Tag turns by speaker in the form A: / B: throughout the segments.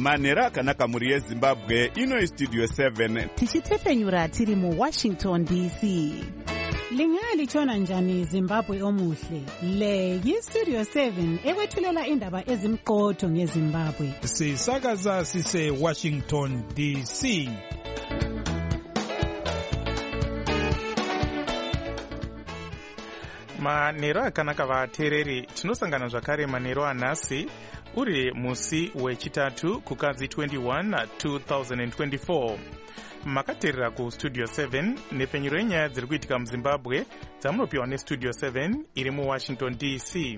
A: manhero akanaka muri yezimbabwe. Ino Studio 7
B: tichitefenyura tiri muWashington DC.
C: Lingalitshona njani Zimbabwe omuhle? Le yiStudio 7 ekwethulela indaba ezimqotho ngeZimbabwe.
D: Sisakaza sise Washington DC. Manhero akanaka vateereri, tinosangana zvakare manhero anhasi uri musi wechitatu kukadzi 21 2024. Makateerera kuStudio 7 nepfenyuro yenyaya dziri kuitika muZimbabwe dzamunopiwa neStudio 7 iri muWashington DC.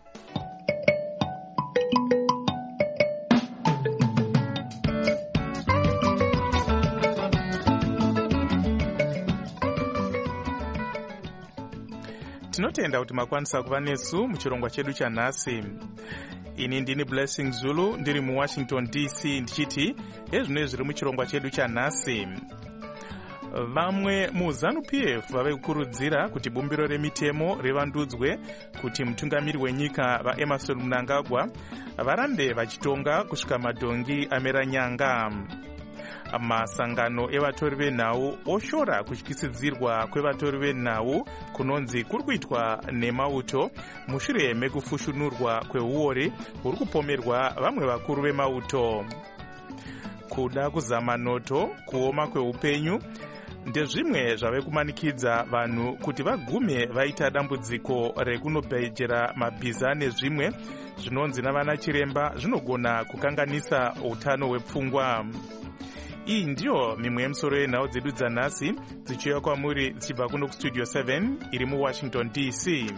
D: Tinotenda kuti makwanisa kuva nesu muchirongwa chedu chanhasi. Ini ndini Blessing Zulu ndiri muWashington DC ndichiti ezvino zviri muchirongwa chedu chanhasi. Vamwe muZANU-PF vave kukurudzira kuti bumbiro remitemo rivandudzwe kuti mutungamiri wenyika vaEmmerson Mnangagwa varambe vachitonga kusvika madhongi amera nyanga. Masangano evatori venhau oshora kutyisidzirwa kwevatori venhau kunonzi kuri kuitwa nemauto mushure mekufushunurwa kweuori huri kupomerwa vamwe vakuru vemauto. Kuda kuzama noto, kuoma kweupenyu ndezvimwe zvave kumanikidza vanhu kuti vagume vaita dambudziko rekunobhejera mabhiza nezvimwe zvinonzi navana chiremba zvinogona kukanganisa utano hwepfungwa. Iyi ndiyo mimwe yemisoro yenhau dzedu dzanhasi dzichiuya kwamuri dzichibva kuno kuStudio 7 iri muWashington DC.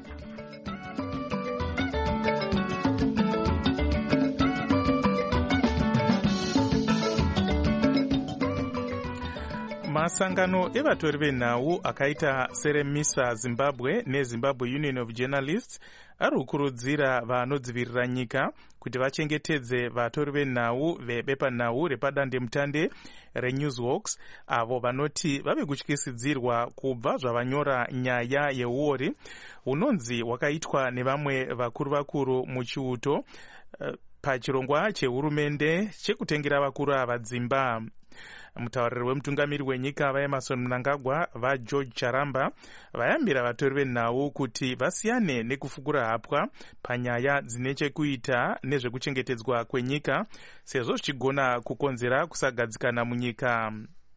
D: Masangano evatori venhau akaita Seremisa Zimbabwe neZimbabwe Union of Journalists ari kukurudzira vanodzivirira nyika kuti vachengetedze vatori venhau vebepanhau repadandemutande reNewsworks avo vanoti vave kutyisidzirwa kubva zvavanyora nyaya yeuori hunonzi hwakaitwa nevamwe vakuru muchiuto pachirongwa chehurumende chekutengera vakuru ava dzimba. Mutauriri wemutungamiri wenyika vaEmmerson Mnangagwa vaGeorge Charamba vayambira vatori venhau kuti vasiyane nekufukura hapwa panyaya dzine chekuita nezvekuchengetedzwa kwenyika sezvo zvichigona kukonzera kusagadzikana munyika.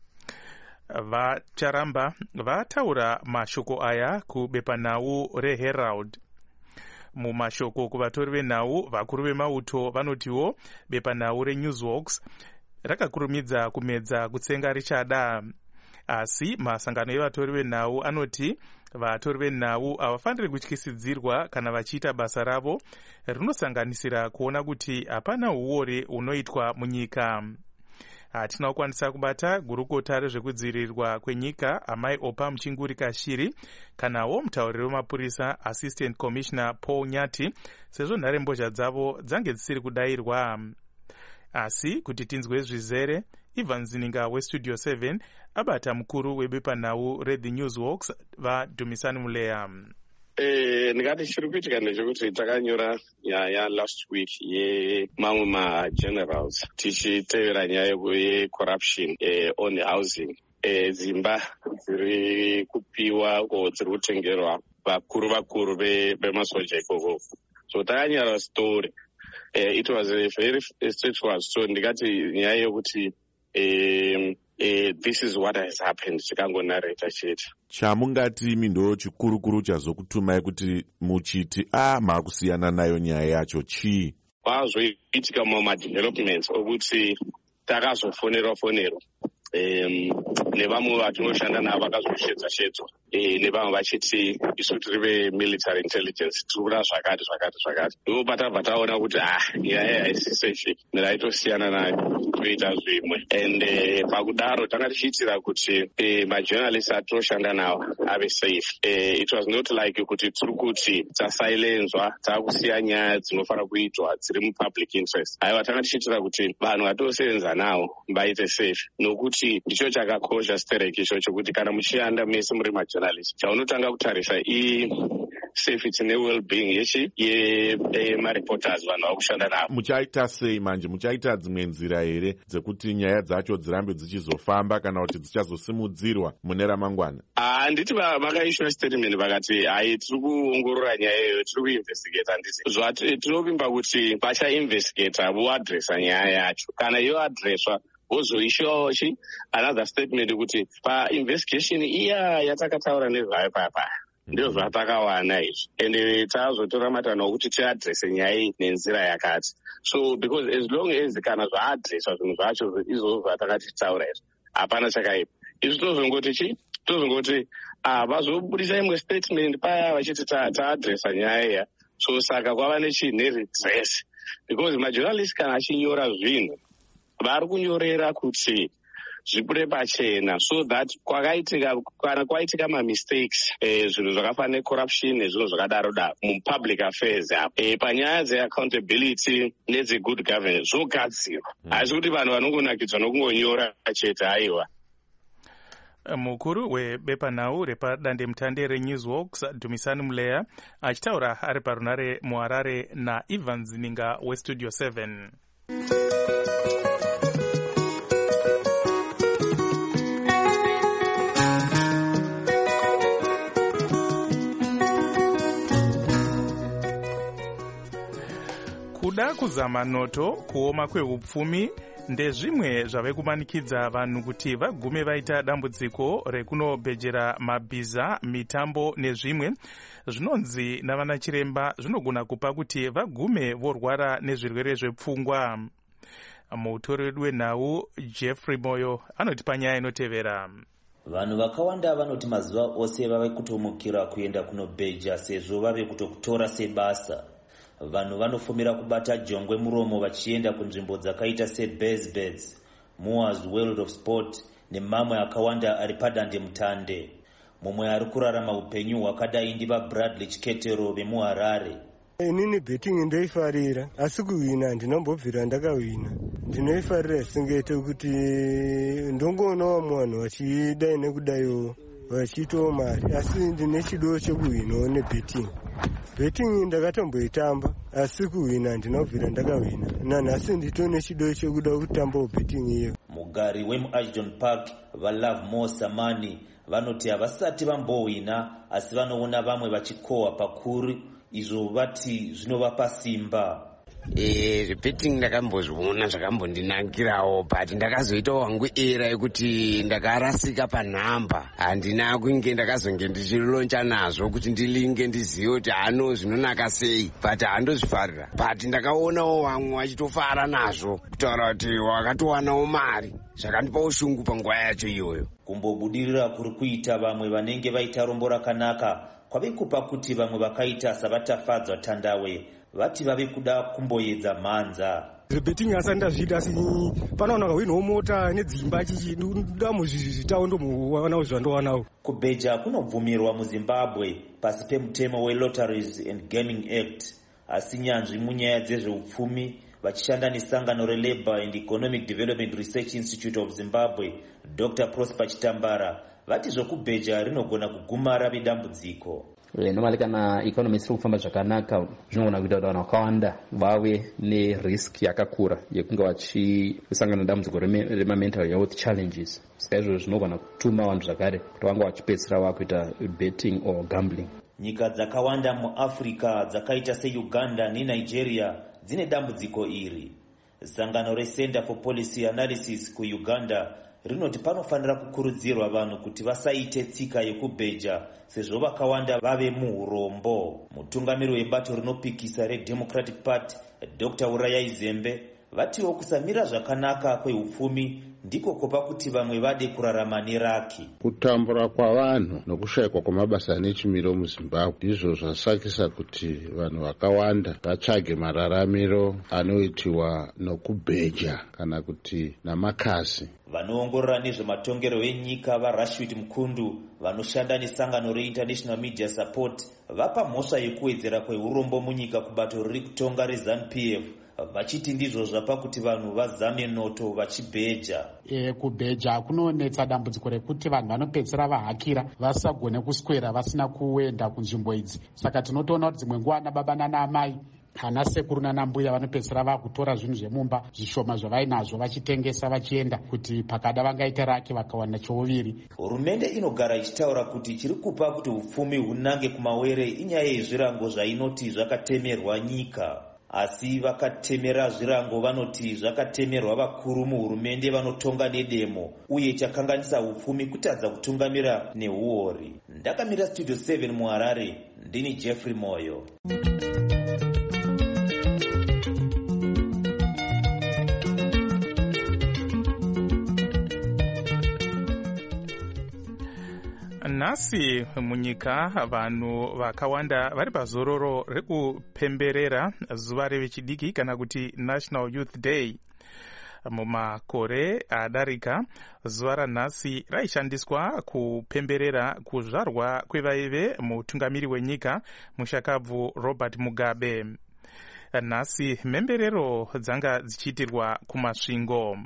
D: VaCharamba vataura mashoko aya kubepanhau reHerald. Mumashoko kuvatori venhau vakuru vemauto vanotiwo bepanhau reNewsworks rakakurumidza kumedza kutsenga richada. Asi masangano evatori venhau anoti vatori venhau havafaniri kutyisidzirwa kana vachiita basa ravo rinosanganisira kuona kuti hapana uori hunoitwa munyika. Hatina kukwanisa kubata gurukota rezvekudzivirirwa kwenyika amai Opa Muchinguri Kashiri kanawo mutauriri wemapurisa Assistant Commissioner Paul Nyati sezvo nharembozha dzavo dzange dzisiri kudayirwa. Asi kuti tinzwe zvizere, Ivan Zininga weStudio 7 abata mukuru webepanhau reThe Newsworks vaDumisani Muleya.
E: Ndingati chiri kuitika ndechekuti takanyora nyaya last week yemamwe magenerals tichitevera nyaya yecorruption on housing. Dzimba dziri kupiwa ko dziri kutengerwa vakuru vemasoja ikoko. So takanyora story. It was a very straightforward story. Ndikati nyaya yokuti this is what has happened. Tikangonareta chete.
F: Chamungati mindo chikurukuru chazokutumai kuti muchiti makusiyana nayo nyaya yacho chii?
E: Kwazoitika mumadevelopments okuti takazofonerwa nevamwe vatinoshanda navo vakazosheedzwa nevamwe vachiti isu tiri vemilitary intelligence tiri kuda zvakati ivo tabva taona kuti nyaya haisi safe neraitosiyana nayo toita zvimwe and pakudaro tanga tichiitira kuti majournalists atinoshanda navo ave safe. It was not like kuti tiri kuti tasailenzwa takusiya nyaya dzinofanira kuitwa dziri mupublic interest. Aiwa tanga tichiitira kuti vanhu vatosevenza navo vaite safe nokuti ndicho chakakosha stereki icho chokuti kana muchishanda mese muri majournalist chaunotanga kutarisa safety ne-well-being yemareporters vanhu vakushanda navo.
F: Muchaita sei manje? Muchaita dzimwe nzira here dzekuti nyaya dzacho dzirambe dzichizofamba kana kuti dzichazosimudzirwa mune ramangwana?
E: Handiti vakaishwa statement vakati hai tiri kuongorora nyaya iyoyo, tiri kuinvestigate. Handisi zvatinopimba kuti vachainvestigata voadresa nyaya yacho. Kana yoadreswa vozoishawo another statement kuti painvestigation iya yatakataura nezvayo paya ndio zvatakawana izvi, ende tazotora matanho okuti tiadrese nyaya iyi nenzira yakati. So because as long as kana zvaadreswa zvinhu zvacho izvozvo zvatakati titaura izvi hapana chakaipa, izvi tozongoti vazobudisa imwe statement paya vachiti taadresa nyaya iya. So saka kwava neredress because majournalist kana achinyora zvinhu vari kunyorera kuti zvibude pachena, so that kana kwaitika mistakes zvinhu zvakafanana necorruption nezvinhu zvakadaro mupublic affairs apo panyaya dzeaccountability nedzegood governance zvogadzirwa. Haisi kuti vanhu vanongonakidzwa nokungonyora chete. Aiwa,
D: mukuru webepanhau repadandemutande reNewsWalks Dumisani Muleya achitaura ari parunare muHarare naIvan Zininga weStudio 7. Kuda kuzama noto, kuoma kweupfumi ndezvimwe zvave kumanikidza vanhu kuti vagume vaita dambudziko rekunobhejera mabhiza, mitambo nezvimwe. Zvinonzi navana chiremba zvinogona kupa kuti vagume vorwara nezvirwere zvepfungwa. Mutori wedu wenhau Jeffrey Moyo anotipa nyaya inotevera.
G: Vanhu vakawanda vanoti mazuva ose vave kutomukira kuenda kunobheja sezvo vave kutokutora sebasa. Vanhu vanofumira kubata jongwe muromo vachienda kunzvimbo dzakaita seBaysbeds, Moa's World of Sport nemamwe akawanda ari padandemutande. Mumwe ari kurarama upenyu hwakadai ndiva Bradley Chiketero vemuHarare.
H: Inini betting ndoifarira, asi kuwina ndinombobvira ndakawina. Ndinoifarira singete kuti ndongoonawo munhu vachidai nekudaio vachitowo mari, asi ndine chido chekuwinawo nebetting. Betting ndakatomboitamba, asi kuwina ndinobvira ndakawina. Nanhasi nditone chido chekuda kutambawo betting iyo.
G: Mugari wemuAshton Park vaLove More Samani vanoti havasati vambowina, asi vanoona vamwe vachikohwa pakuru, izvo vati zvinovapa simba.
I: Betting ndakambozviona zvakambondinakirawo, but ndakazoitawo wangu era yekuti ndakarasika panhamba. Handina kunge ndakazonge ndichiloncha nazvo kuti ndilinge ndizive kuti hano zvinonaka sei, but handozvifarira. But ndakaonawo vamwe vachitofara nazvo kutaura kuti wakatowanawo mari, zvakandipa ushungu panguva yacho iyoyo.
G: Kumbobudirira kuri kuita vamwe vanenge vaita rombo rakanaka kwave kupa kuti vamwe vakaita savatafadzwa tandawe vati vave kuda kumboedza mhanza.
H: Betting asati ndazviita asi panoona kawinho mota nedzimba chichida muzvitawo ndomuwanawo zvandowanawo.
G: Kubheja kunobvumirwa muZimbabwe pasi pemutemo weLotteries and Gaming Act, asi nyanzvi munyaya dzezveupfumi vachishanda nesangano reLabour and Economic Development Research Institute of Zimbabwe, Dr. Prosper Chitambara vati zvokubheja rinogona kuguma rave dambudziko.
J: Normally kana economy isiri kufamba zvakanaka zvinogona kuita kuti vanhu vakawanda vave nerisk yakakura yekunge vachisangana nedambudziko remamental health challenges. Saka izvozvo zvinogona kutuma vanhu zvakare kuti vanga vachipedzisira vakuita betting or gambling.
G: Nyika dzakawanda muAfrica dzakaita seUganda neNigeria dzine dambudziko iri. Sangano reCenter for Policy Analysis kuUganda rinoti panofanira kukurudzirwa vanhu kuti vasaite tsika yekubheja sezvo vakawanda vave muurombo. Mutungamiri webato rinopikisa reDemocratic Party Dr. Urayai Zembe vatiwo kusamira zvakanaka kweupfumi ndiko kupa kuti vamwe vade kurarama neraki.
K: Kutambura kwavanhu nokushayikwa kwamabasa nechimiro muZimbabwe ndizvo zvasakisa kuti vanhu vakawanda vatsvage mararamiro anoitiwa nokubheja kana kuti namakasi.
G: Vanoongorora nezvematongero enyika vaRashid Mkundu vanoshanda nesangano reInternational Media Support vapa mhosva yekuwedzera kweurombo munyika kubato riri kutonga reZANU-PF vachiti ndizvo zvapa kuti vanhu vazame noto vachibheja.
L: Kubheja kunonetsa dambudziko rekuti vanhu vanopedzisira vahakira vasagone kuswera vasina kuenda kunzvimbo idzi. Saka tinotoona kuti dzimwe nguva ana baba nana amai ana sekuru nana mbuya vanopedzisira vakutora zvinhu zvemumba zvishoma zvavainazvo vachitengesa vachienda kuti pakada vangaita rake vakawana chouviri.
G: Hurumende inogara ichitaura kuti chiri kupa kuti upfumi hunange kumawere inyaya yezvirango zvainoti zvakatemerwa nyika. Asi vakatemera zvirango vanoti zvakatemerwa vakuru muhurumende vanotonga nedemo uye chakanganisa upfumi kutadza kutungamira neuori. Ndakamira Studio 7 muHarare, ndini Jeffrey Moyo.
D: Nhasi munyika vanhu vakawanda vari pazororo rekupemberera zuva revechidiki kana kuti National Youth Day. Mumakore adarika zuva ranhasi raishandiswa kupemberera kuzvarwa kwevaive mutungamiri wenyika mushakabvu Robert Mugabe. Nhasi mhemberero dzanga dzichiitirwa kumasvingo.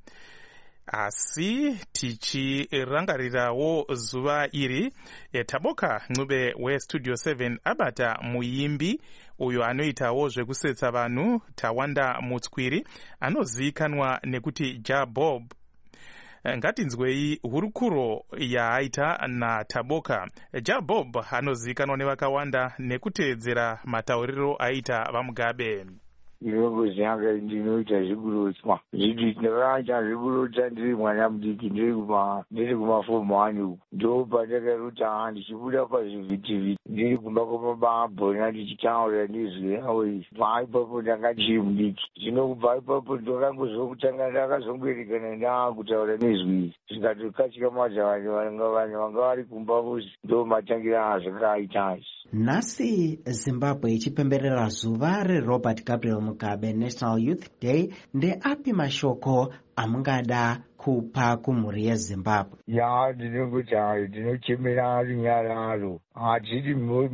D: Asi tichirangarirawo zuva iri, Taboka Ncube weStudio 7 abata muimbi uyo anoitawo zvekusetsa vanhu Tawanda Mutskwiri anozivikanwa nekuti Jabob. Ngatinzwei hurukuro yaaita naTaboka. Jabob anozivikanwa nevakawanda nekuteedzera matauriro aita vaMugabe.
M: Ndinongozvanga ndinoita zvekurotswa zviti ndakaita zvekurotsa ndiri mwana mudiki ndiri kumafomu anyu ndo pandakarota ndichibuda pazvivhitivhiti ndiri kumba kwamabhabhona ndichitaura nezwi ravo izvi. Kubva ipapo ndanga ndiri mudiki. Zvino kubva ipapo ndakangozokutanga ndakazongoerekana ndaakutaura nezwi izvi zvikatokatyamaza vanhu vanga vari kumba vose ndo matangira azvakaita izvi.
N: Nhasi Zimbabwe ichipemberera zuva reRobert Gabriel Mugabe National Youth Day, ndeapi mashoko amungada kupa kumhuri yeZimbabwe?
M: Ndinongoti hayo ndinochemera runyararo, hatiri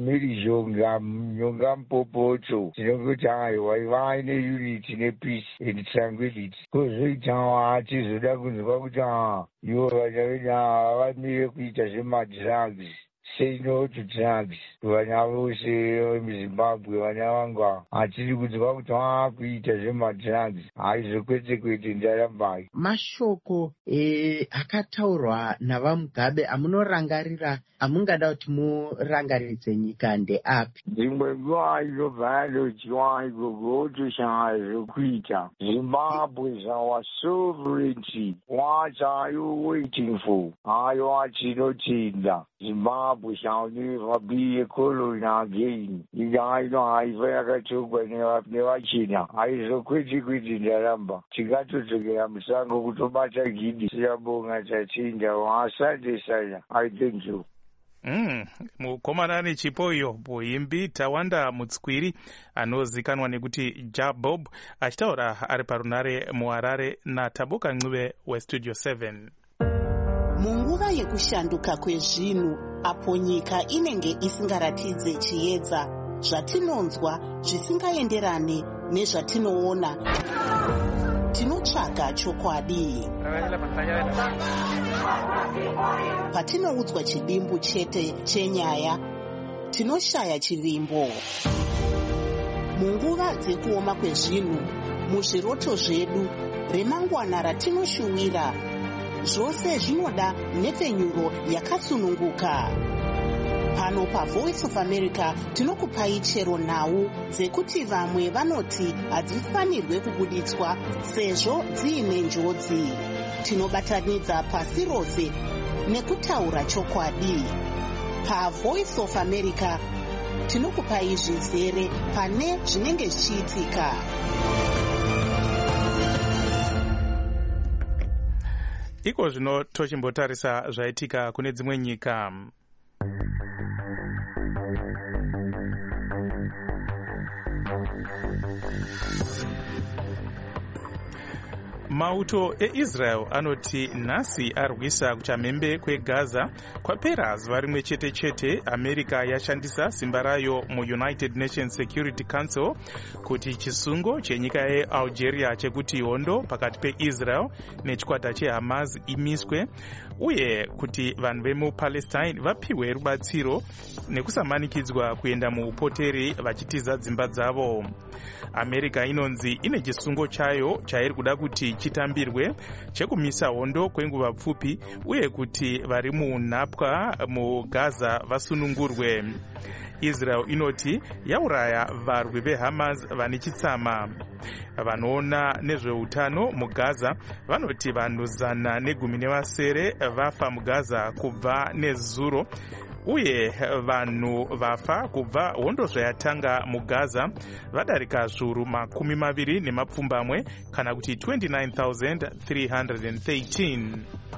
M: mhirizhonga mupopoto. Ndinongoti hayo waivai neunity nepeace and tranquility. Kozoitawo hatizoda kunzwa kuti ivo vana vedu vamire kuita zvemadrugs. Say no to drugs. Vana vose muZimbabwe vana vanga hatiri kunzwa kuti vakuita zvemadrugs. Haizokwete kwete ndarambai.
N: Mashoko akataurwa navaMugabe amunorangarira amungada kuti murangaridze nyika ndeapi?
M: Dzimwe nguva inobva yadodyiwa igogo otoshaya zvokuita. Zimbabwe is our sovereignty. What are you waiting for? Hayo atinotenda. Zimbabwe shall never be a colony again. Ino haiva yakatogwa nevachina. Haizokwete kwete ndaramba. Tikatodzokera musango kutobata gidi. Siyabonga tatenda. Asante sana. I thank you.
D: Mukomana nechipoyo muimbi Tawanda Mutskwiri anozikanwa nekuti Jabob achitaura ari parunare muHarare naTaboka Ncube weStudio 7.
B: Munguva yekushanduka kwezvinhu apo nyika inenge isingaratidze chiedza, zvatinonzwa zvisingaenderane nezvatinoona, tinotsvaga chokwadi. Patinoudzwa chidimbu chete chenyaya, tinoshaya chivimbo. Munguva dzekuoma kwezvinhu, muzviroto zvedu, remangwana ratinoshuwira, zvose zvinoda nhepfenyuro yakasununguka. Pano paVoice of America tinokupai chero nhau dzekuti vamwe vanoti hadzifanirwe kubuditswa sezvo dziine njodzi. Tinobatanidza pasi rose nekutaura chokwadi. PaVoice of America tinokupai zvizere pane zvinenge zvichiitika.
D: Iko zvino tochimbotarisa zvaitika kune dzimwe nyika. Mauto eIsrael anoti nhasi arwisa kuchamhembe kweGaza kwapera zuva rimwe chete chete America yashandisa simba rayo muUnited Nations Security Council kuti chisungo chenyika yeAlgeria chekuti hondo pakati peIsrael nechikwata cheHamas imiswe uye kuti vanhu vemupalestine vapiwe rubatsiro nekusamanikidzwa kuenda muupoteri vachitiza dzimba dzavo. America inonzi ine chisungo chayo chairi kuda kuti chitambirwe chekumisa hondo kwenguva pfupi uye kuti vari munhapwa muGaza vasunungurwe. Israel inoti yauraya varwi veHamas vane chitsama. Vanoona nezveutano muGaza vanoti vanhu 117 vafa muGaza kubva nezuro uye vanhu vafa kubva hondo zvayatanga muGaza vadarika zviuru 20 kana kuti 29,313.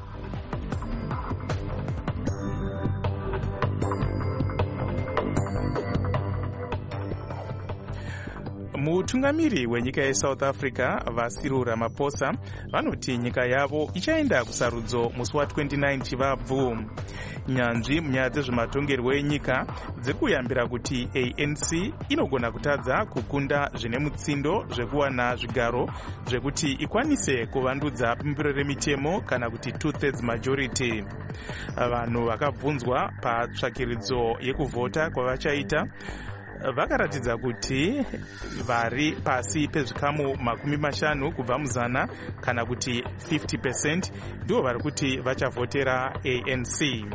D: Mutungamiri wenyika yeSouth Africa Cyril Ramaphosa vanoti nyika yavo ichaenda kusarudzo musi wa29 Chivabvu. Nyanzvi munyaya dzezvematongerwo enyika dziri kuyambira kuti ANC inogona kutadza kukunda zvine mutsindo zvekuwana zvigaro zvekuti ikwanise kuvandudza bumbiro remitemo kana kuti 2/3 majority. Vanhu vakabvunzwa patsvakiridzo yekuvhota kwavachaita vakaratidza kuti vari pasi pezvikamu 50 kubva muzana kana kuti 50% ndivo vari kuti vachavhotera ANC.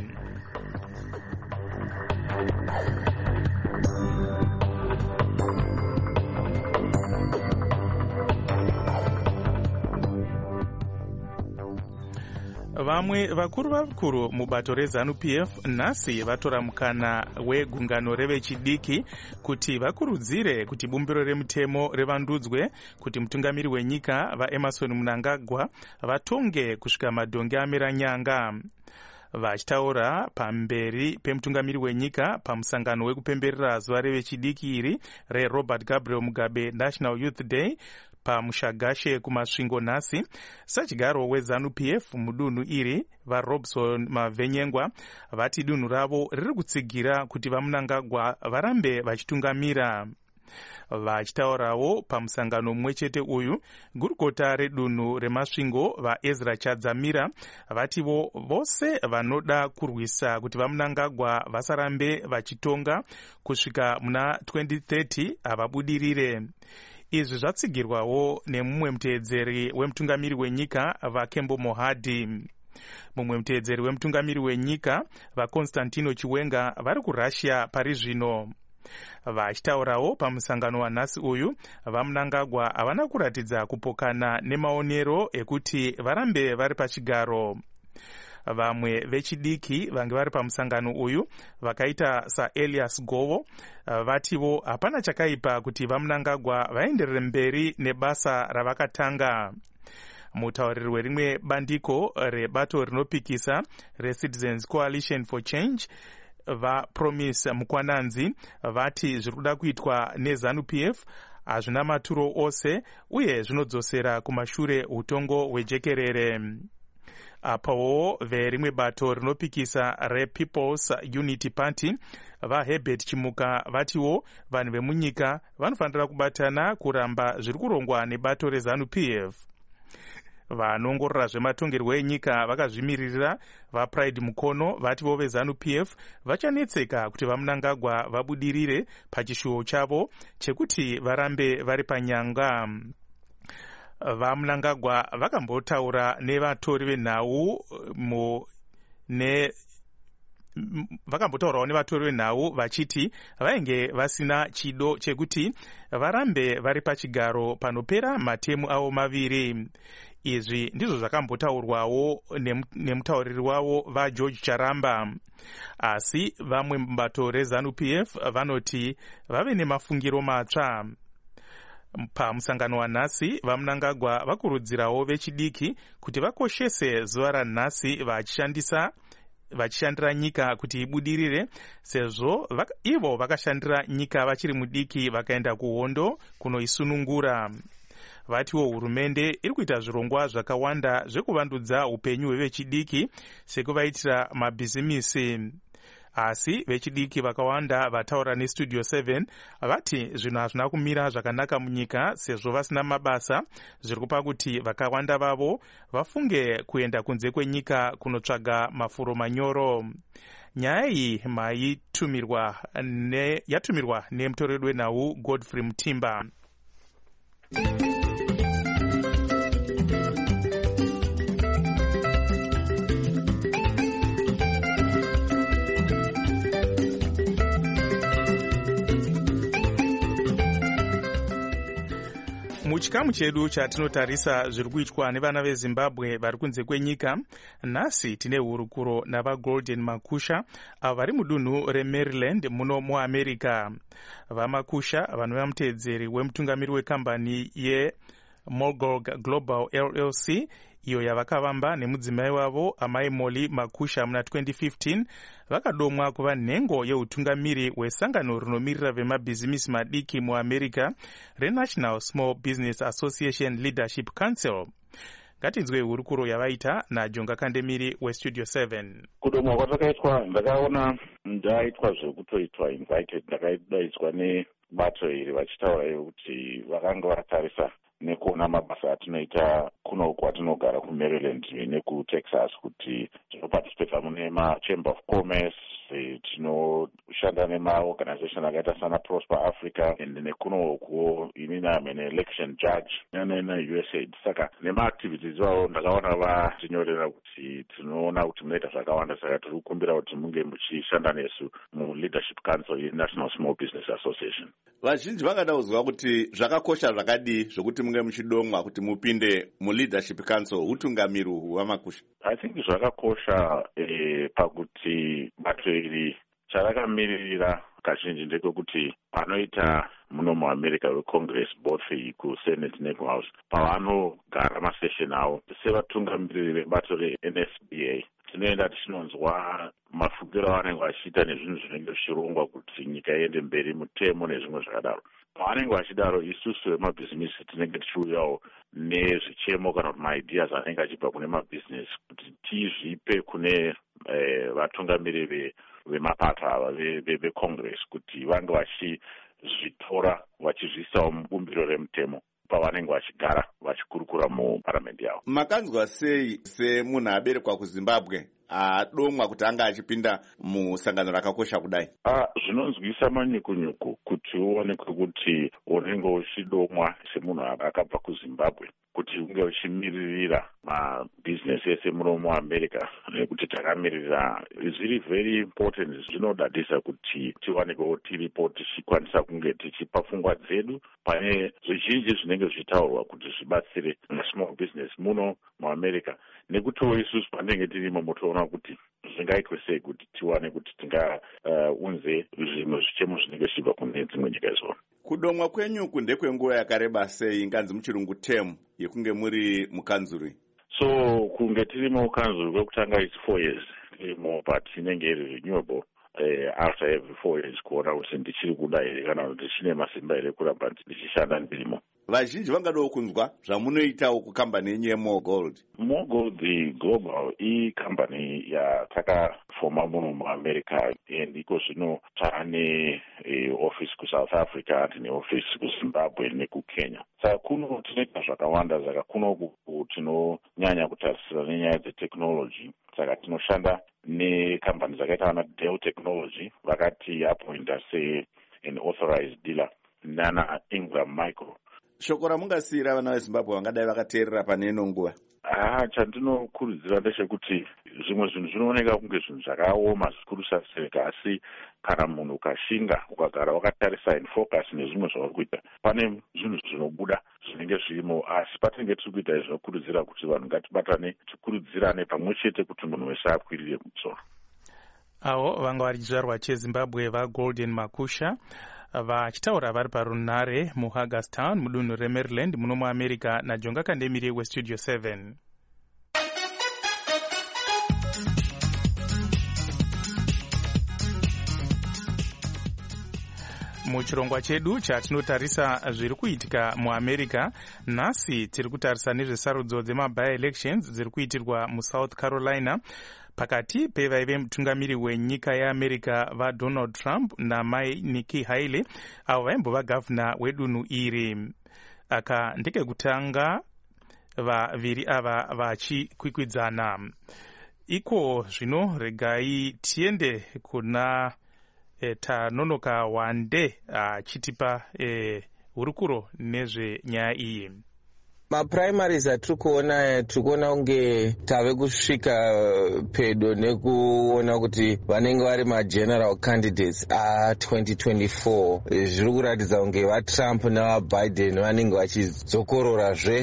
D: Vamwe vakuru mubato reZANU-PF nhasi vatora mukana wegungano revechidiki kuti vakurudzire kuti bumbiro remutemo revandudzwe kuti mutungamiri wenyika vaEmmerson Mnangagwa vatonge kusvika madhonge amira nyanga. Vachitaura pamberi pemutungamiri wenyika pamusangano wekupemberera zuva revechidiki iri reRobert Gabriel Mugabe National Youth Day pamushagashe kumasvingo nhasi, sachigaro weZANU-PF mudunhu iri vaRobson Mavhenyengwa vati dunhu ravo riri kutsigira kuti vaMnangagwa varambe vachitungamira. Vachitaurawo pamusangano mumwe chete uyu, gurukota redunhu remasvingo vaEzra Chadzamira vativo vose vanoda kurwisa kuti vaMnangagwa vasarambe vachitonga kusvika muna 2030 havabudirire. Izvi zvatsigirwawo nemumwe muteedzeri wemutungamiri wenyika vaKembo Mohadi. Mumwe muteedzeri wemutungamiri wenyika vaConstantino Chiwenga vari kuRussia pari zvino. Vachitaurawo pamusangano wanhasi uyu, vaMnangagwa havana kuratidza kupokana nemaonero ekuti varambe vari pachigaro. Vamwe vechidiki vange vari pamusangano uyu vakaita saElias Govo vativo hapana chakaipa kuti vaMnangagwa vaenderere mberi nebasa ravakatanga. Mutauriri werimwe bandiko rebato rinopikisa reCitizens Coalition for Change vaPromise Mukwananzi vati zviri kuda kuitwa neZANU-PF hazvina maturo ose uye zvinodzosera kumashure utongo hwejekerere. Apawo verimwe bato rinopikisa rePeople's Unity Party vaHerbert Chimuka vatiwo vanhu vemunyika vanofanira kubatana kuramba zviri kurongwa nebato reZANU-PF. Vanongorora zvematongerwo enyika vakazvimirira vaPride Mukono vativo veZANU-PF vachanetseka kuti vaMnangagwa vabudirire pachishuwo chavo chekuti varambe vari panyanga. VaMnangagwa vakambotaura nevatori venhau vakambotaurawo nevatori venhau vachiti vainge vasina chido chekuti varambe vari pachigaro panopera matemu avo maviri. Izvi ndizvo zvakambotaurwawo nemutauriri wavo vaGeorge Charamba. Asi vamwe mubato reZANU-PF vanoti vave nemafungiro matsva. Pamusangano wanhasi vaMnangagwa vakurudzirawo vechidiki kuti vakoshese zuva ranhasi vachishandira nyika kuti ibudirire, sezvo ivo vakashandira nyika vachiri mudiki vakaenda kuhondo kunoisunungura. vatiwo hurumende iri kuita zvirongwa zvakawanda zvekuvandudza upenyu hwevechidiki sekuvaitira mabhizimisi. Asi vechidiki vakawanda vataura nestudio 7 vati zvinhu hazvina kumira zvakanaka munyika sezvo vasina mabasa, zviri kupa kuti vakawanda vavo vafunge kuenda kunze kwenyika kunotsvaga mafuro manyoro. Nyaya iyi yatumirwa nemutoreri wenhau Godfrey Mutimba. Muchikamu chedu chatinotarisa zviri kuitwa nevana veZimbabwe vari kunze kwenyika, nhasi tine hurukuro navaGolden Makusha avo vari mudunhu reMaryland muno muAmerica. VaMakusha vanova muteedzeri wemutungamiri wekambani yeMogog Global LLC iyo yavakavamba nemudzimai wavo amai Molly Makusha muna 2015, vakadomwa kuva nhengo yeutungamiri hwesangano rinomirira vemabhizimisi madiki muAmerica reNational Small Business Association Leadership Council. Ngatinzwe hurukuro yavaita naJonga Kandemiri weStudio 7.
K: Kudomwa kwatakaitwa ndakaona ndaitwa zvekutoitwa invited, ndakadaidzwa nebato iri vachitaura kuti vakanga vatarisa nekuona mabasa atinoita kuno kwatinogara kuMaryland nekuTexas kuti tinoparticipate mune maChamber of Commerce, tinoshanda nemaorganization akaita sana Prosper Africa and nekunokuwo inini ame election judge USAID. Saka nemaactivities ivavo ndakaona vatinyorera kuti tinoona kuti munoita zvakawanda, saka tiri kukumbira kuti munge muchishanda nesu muLeadership Council yeNational Small Business Association.
A: Vazhinji vangada kuzwa kuti zvakakosha zvakadi zvokuti munge muchidomwa kuti mupinde muLeadership Council, utungamiri hwamakusha.
K: I think zvakakosha pakuti bato iri charakamirira kazhinji ndekekuti panoita muno muAmerica weCongress both kuSenate neKuHouse pavanogara masession avo sevatungamiriri vebato reNSBA tinoenda tichinonzwa mafungiro avanenge vachiita nezvinhu zvinenge zvichirongwa kuti nyika iende mberi, mutemo nezvimwe zvakadaro. Pavanenge vachidaro isusu vemabhizimisi tinenge tichiuyawo nezvichemo kana kuti maideas anenge achibva kune mabhizinesi kuti tizvipe kune vatungamiriri vemapato ava veCongress kuti vange vachizvitora vachizviisawo mubumbiro remutemo pavanenge vachigara vachikurukura muparamendi yavo.
A: Makanzwa sei semunhu aberekwa kuZimbabwe adomwa kuti anga achipinda musangano rakakosha kudai?
K: Zvinonzwisa manyukunyuku kuti uonekwe kuti unenge uchidomwa semunhu akabva kuZimbabwe kuti unge uchimiririra mabhizinesi ese muno muAmerica nekuti takamirira zviri very important. Zvinodadisa kuti tiwanikwewo tiripo tichikwanisa kunge tichipa pfungwa dzedu pane zvizhinji zvinenge zvichitaurwa kuti zvibatsire small business muno muAmerica, nekutiwo isusu panenge tirimo mutoona kuti zvingaitwe sei kuti tiwane kuti tingaunze zvimwe zvichemo zvinenge zvichibva kune dzimwe nyika izvo.
A: Kudomwa kwenyu ndekwenguva yakareba sei, inganzi muchirungu term yekunge muri mukanzuri?
K: So kunge tiri mukanzuri kwekutanga is 4 years irimo, but inenge iri renewable after every 4 years kuona kuti ndichiri kuda here kana kuti ndichine masimba here kuramba ndichishanda ndirimo.
A: Vazhinji vangadawo kunzwa zvamunoitawo kukambani yenyu yeMogold.
K: Mogold Global ikambani yatakafoma muno muAmerica and iko zvino taane office kuSouth Africa tine office kuZimbabwe nekuKenya. Saka kuno tinoita zvakawanda, saka kuno tinonyanya kutarisira nenyaya dzetechnology. Saka tinoshanda nekambani dzakaita vana Dell Technology vakati appointa an authorized dealer nana Ingram Micro.
A: Shoko ramungasiyira vana veZimbabwe vangadai vakateerera paneno nguva?
K: Chandinokurudzira ndechekuti zvimwe zvinhu zvinooneka kunge zvinhu zvakaoma zvikuru saseka, asi kana munhu ukashinga ukagara wakatarisa in focus nezvimwe zvauri kuita pane zvinhu zvinobuda zvinenge zvirimo. Asi patinenge tiri kuita izvi zvinokurudzira kuti vanhu ngatibatane tikurudzirane pamwe chete kuti munhu wese akwirire mutsoro.
D: Avo vanga vari chizvarwa cheZimbabwe vaGolden Makusha vachitaura vari parunhare muHagerstown mudunhu reMaryland muno muAmerica naJonga Kandemiri weStudio 7. Muchirongwa chedu chatinotarisa zviri kuitika muAmerica, nhasi tiri kutarisa nezvesarudzo dzema-by-elections dziri kuitirwa muSouth Carolina pakati pevaive mutungamiri wenyika yeAmerica vaDonald Trump namai Nikki Haley, avo vaimbova gavhuna wedunhu iri. Aka ndekekutanga vaviri ava vachikwikwidzana. Iko zvino regai tiende kuna Tanonoka Wande achitipa hurukuro nezvenyaya iyi.
O: Maprimaries atiri kuona kunge tave kusvika pedo nekuona kuti vanenge vari mageneral candidates a2024 zviri kuratidza kunge vaTrump navaBiden vanenge vachidzokororazve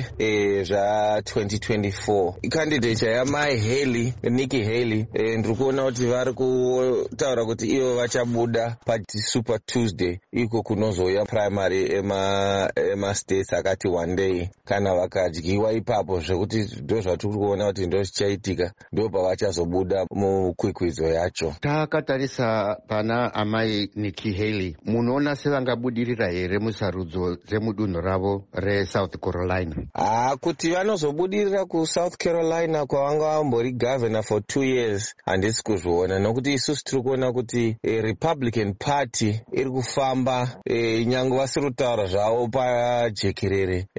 O: zva2024. Candidature yamai Haley, Nikki Haley, ndiri kuona kuti vari kutaura kuti ivo vachabuda paSuper Tuesday, iko kunozouya primary emastates akati one day. Kana vakadyiwa ipapo zvekuti ndo zvatiri kuona kuti ndo zvichaitika, ndo pavachazobuda mukwikwidzo yacho.
P: Takatarisa pana amai Nikki Haley, munoona sevangabudirira here musarudzo dzemudunhu ravo reSouth Carolina?
O: Kuti vanozobudirira kuSouth Carolina kwavanga vambori governor for 2 years handisi kuzviona, nokuti isusu tiri kuona kuti Republican Party iri kufamba nyange vasiri kutaura zvavo pajekerere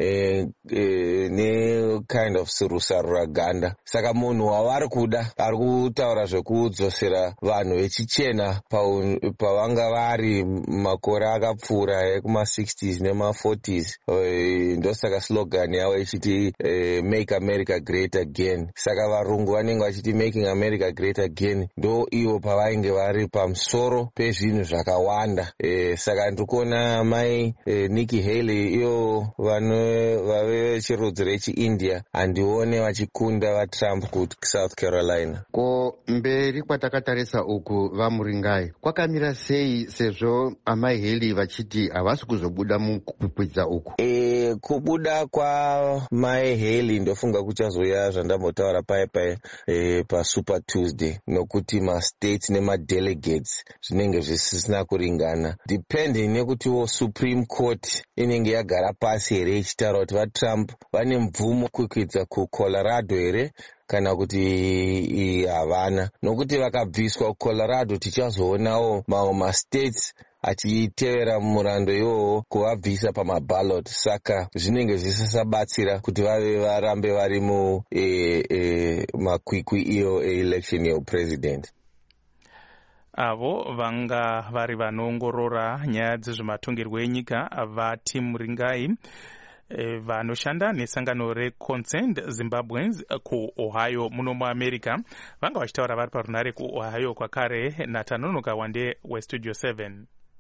O: ne kind of surusarura ganda. Saka munhu wavari kuda ari kutaura zvekudzosera vanhu vechichena pavanga vari makore akapfuura ekuma60s nema40s. Ndosaka slogan yavo ichiti make America great again. Saka varungu vanenge vachiti making America great again, ndo ivo pavainge vari pamusoro pezvinhu zvakawanda. Saka ndiri kuona mai Nikki Haley iyo vave chirudzi rechiIndia handione vachikunda vaTrump kuSouth Carolina.
P: Ko mberi kwatakatarisa uku vamuringai kwakamira sei, sezvo amai Haley vachiti havasi kuzobuda mukukwidza uku?
O: Kubuda kwa mai Haley ndofunga kuchazoya zvandambotaura paya paSuper Tuesday, nokuti mastates nemadelegates zvinenge zvisisina kuringana, depending nekuti Supreme Court inenge yagara pasi here ichitaura kuti vaTrump vane mvumo kwikwidza kuColorado here kana kuti havana. Nokuti vakabviswa kuColorado tichazoonawo mamwe mastates achitevera murando iwowo kuvabvisa pamaballot. Saka zvinenge zvisisabatsira kuti varambe vari makwikwi iyo election yepresident.
D: Avo vanga vari vanoongorora nyaya dzezvematongerwo enyika vati Muringai, vanoshanda nesangano reConcerned Zimbabweans kuOhio muno muAmerica, vanga vachitaura vari parunare kuOhio kwakare naTanonoka Wande weStudio 7.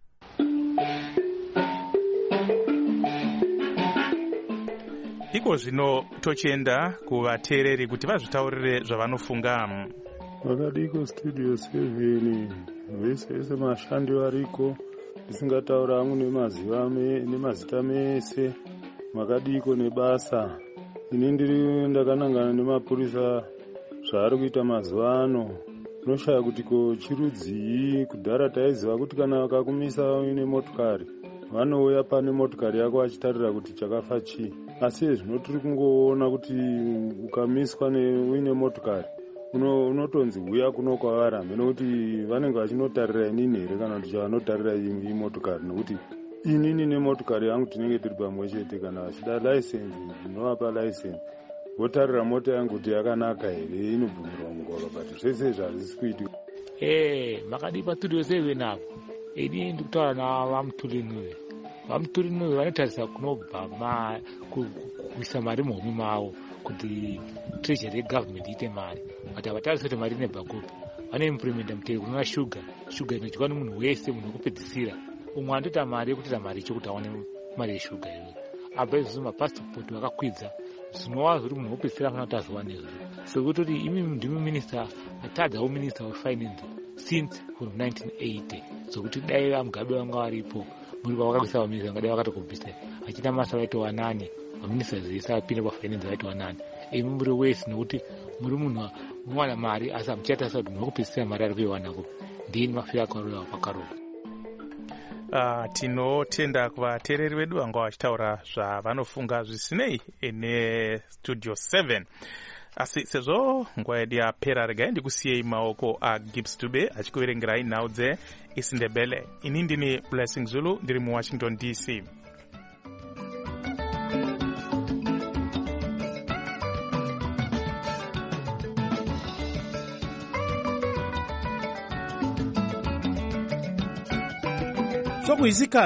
D: Iko zvino tochienda kuvateereri kuti vazvitaurire zvavanofunga.
Q: Vakadiko Studio 7 vese mashandi variko, tisingataura hangu nemazita mese, makadiko nebasa. Ini ndakanangana nemapurisa zvaari kuita mazuva ano. Unoshaya kuti ko chirudzii. Kudhara taiziva kuti kana vakakumisa uine motokari vanouya pane motokari yako achitarira kuti chakafa chii. Asi zvino tiri kungoona kuti ukamiswa uine motokari unotonzi uya kuno kwavarambe, nokuti vanenge vachinotarira inini here kana kuti chavanotarira imotokari, nokuti inini nemotokari yangu tinenge tiri pamwe chete. Kana vachida license ndinovapa license, votarira mota yangu kuti yakanaka here, inobvumirwa mugoro, but zvese zvazvisi kuitika.
R: Makadi paStudio 7 apo ini ndikutaura navamuturinuri. Vamuturinuri vanotarisa kunobva kuisa mari muhumi mavo kuti treasury yegovernment iite mari, kuti havatarisi kuti mari inobva kupi. Vanoimplementa mutero kunona shuga inodyiwa nemunhu wese, munhu wekupedzisira. Umwe anotoita mari yekutoita mari chokuti awane mari yeshuga iyoyo. Abva izvozvo mapasipoti vakakwidza, zvinova zviri munhu wopedzisira afana kuti azowana izvozvo. Sekuti imi ndimi minista, atadzawo minista wefinance since from 1980, zokuti dai Mugabe vanga varipo muri pavakakwisa vaminista vangadai vakatokubvisa achita masa vaitowa nani, vaminista zvese vapinda pafinance vaitowa nani. Imi muri wese, nokuti muri munhu munowana mari asi hamuchatarisa kuti munhu wekupedzisira mari ari kuiwana kupi. Ndini mafiro akarova pakarova.
D: tinotenda kuvateereri vedu vanga vachitaura zvavanofunga zvisinei nestudio 7. asi sezvo nguva yedu yapera, regai ndikusiyei maoko aGibbs Dube achikuverengerai nhau dzeIsindebele. Ini ndini Blessing Zulu ndiri muWashington DC.
S: sokuyisikhathi